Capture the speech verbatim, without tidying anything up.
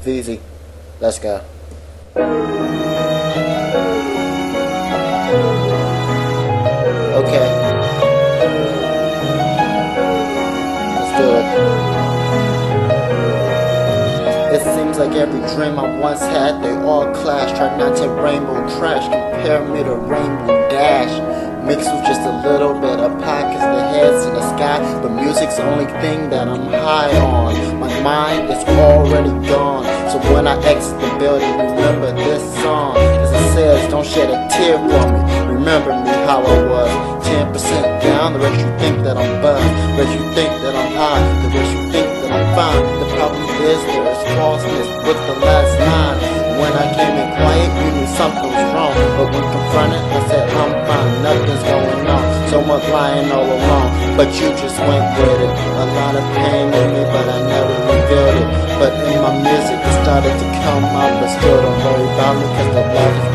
Easy. Let's go. Okay. Let's do it. It seems like every dream I once had, they all clash. Try not to rainbow trash, compare me to Rainbow Dash. Mixed with just a little bit of pockets, the heads in the sky. But music's the only thing that I'm high on. My mind is already gone, so when I exit the building, remember this song. As it says, don't shed a tear for me, remember me how I was. Ten percent down, the rest you think that I'm buzzed, the rest you think that I'm high, the rest you think that I'm fine. The problem is there is falseness with the last line. When I came in quiet, you knew something was wrong, but when confronted, I said I'm fine, nothing's going on. So much lying all along, but you just went with it. A lot of pain in me, but I never revealed it. But in my music, it started to come out, but still don't worry about me, cause the love is